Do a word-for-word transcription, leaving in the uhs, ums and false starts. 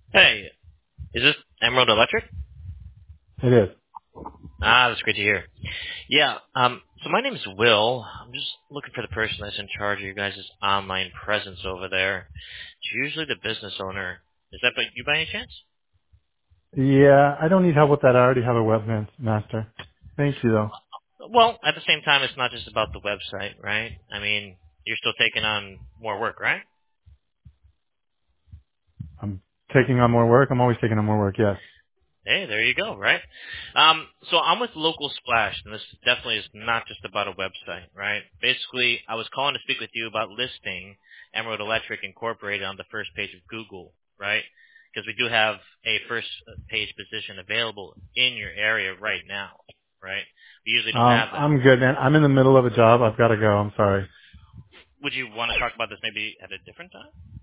Hey, is this Emerald Electric? It is. Ah, that's great to hear. Yeah, um, so my name is Will. I'm just looking for the person that's in charge of your guys' online presence over there. It's usually the business owner. Is that by you by any chance? Yeah, I don't need help with that. I already have a webmaster. Thank you, though. Well, at the same time, it's not just about the website, right? I mean, you're still taking on more work, right? I'm taking on more work. I'm always taking on more work, yes. Hey, there you go, right? Um, so I'm with Local Splash, and this definitely is not just about a website, right? Basically, I was calling to speak with you about listing Emerald Electric Incorporated on the first page of Google, right? Because we do have a first page position available in your area right now, right? We usually don't Um, have that. I'm good, man. I'm in the middle of a job. I've got to go. I'm sorry. Would you want to talk about this maybe at a different time?